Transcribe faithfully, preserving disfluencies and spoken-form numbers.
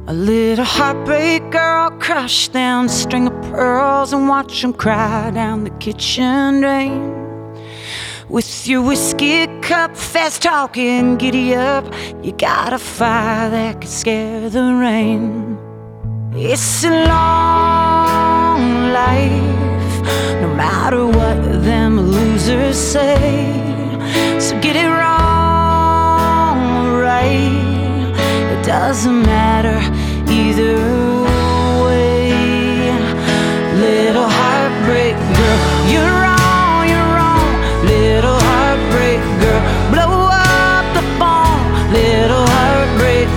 A little heartbreak girl crushed down a string of pearls and watch them cry down the kitchen drain. With your whiskey cup, fast talking, giddy up, you got a fire that could scare the rain. It's a long life, no matter what them losers say. So get it wrong or right, it doesn't matter either